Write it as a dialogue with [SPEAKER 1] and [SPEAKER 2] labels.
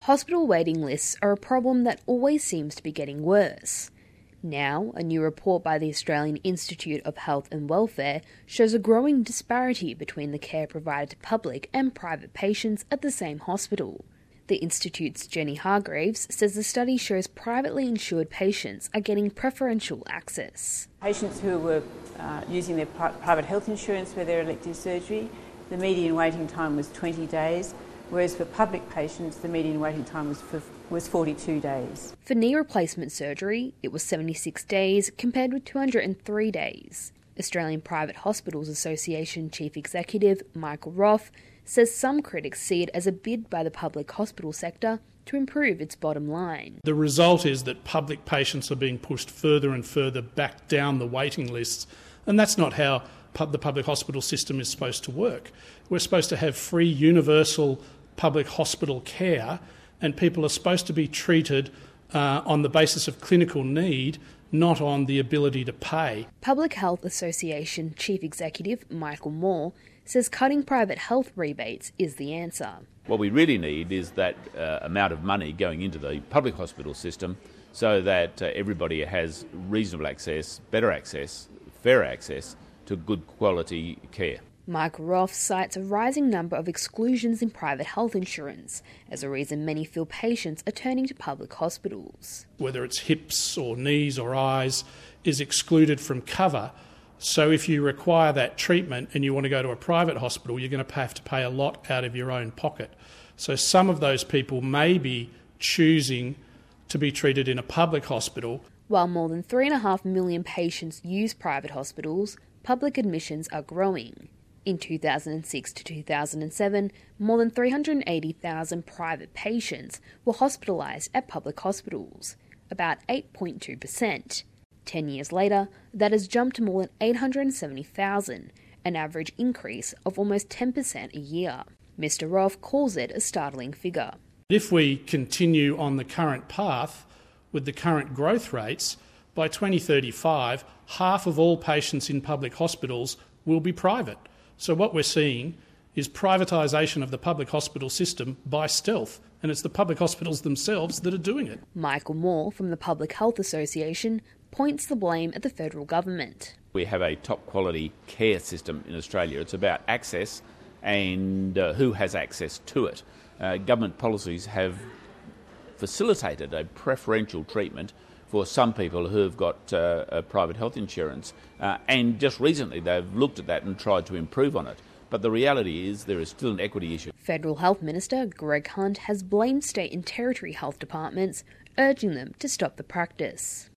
[SPEAKER 1] Hospital waiting lists are a problem that always seems to be getting worse. Now, a new report by the Australian Institute of Health and Welfare shows a growing disparity between the care provided to public and private patients at the same hospital. The Institute's Jenny Hargreaves says the study shows privately insured patients are getting preferential access.
[SPEAKER 2] Patients who were using their private health insurance for their elective surgery, the median waiting time was 20 days, whereas for public patients, the median waiting time was 42 days.
[SPEAKER 1] For knee replacement surgery, it was 76 days compared with 203 days. Australian Private Hospitals Association Chief Executive Michael Roth says some critics see it as a bid by the public hospital sector to improve its bottom line.
[SPEAKER 3] The result is that public patients are being pushed further and further back down the waiting lists, and that's not how the public hospital system is supposed to work. We're supposed to have free, universal public hospital care, and people are supposed to be treated on the basis of clinical need, not on the ability to pay.
[SPEAKER 1] Public Health Association Chief Executive Michael Moore says cutting private health rebates is the answer.
[SPEAKER 4] What we really need is that amount of money going into the public hospital system so that everybody has reasonable access, better access, fair access to good quality care.
[SPEAKER 1] Michael Roth cites a rising number of exclusions in private health insurance as a reason many feel patients are turning to public hospitals.
[SPEAKER 3] Whether it's hips or knees or eyes is excluded from cover. So if you require that treatment and you want to go to a private hospital, you're going to have to pay a lot out of your own pocket. So some of those people may be choosing to be treated in a public hospital.
[SPEAKER 1] While more than 3.5 million patients use private hospitals, public admissions are growing. In 2006 to 2007, more than 380,000 private patients were hospitalised at public hospitals, about 8.2%. 10 years later, that has jumped to more than 870,000, an average increase of almost 10% a year. Mr. Roth calls it a startling figure.
[SPEAKER 3] If we continue on the current path with the current growth rates, by 2035, half of all patients in public hospitals will be private. So what we're seeing is privatisation of the public hospital system by stealth, and it's the public hospitals themselves that are doing it.
[SPEAKER 1] Michael Moore from the Public Health Association points the blame at the federal government.
[SPEAKER 4] We have a top quality care system in Australia. It's about access and who has access to it. Government policies have facilitated a preferential treatment for some people who have got private health insurance. And just recently they've looked at that and tried to improve on it. But the reality is there is still an equity issue.
[SPEAKER 1] Federal Health Minister Greg Hunt has blamed state and territory health departments, urging them to stop the practice.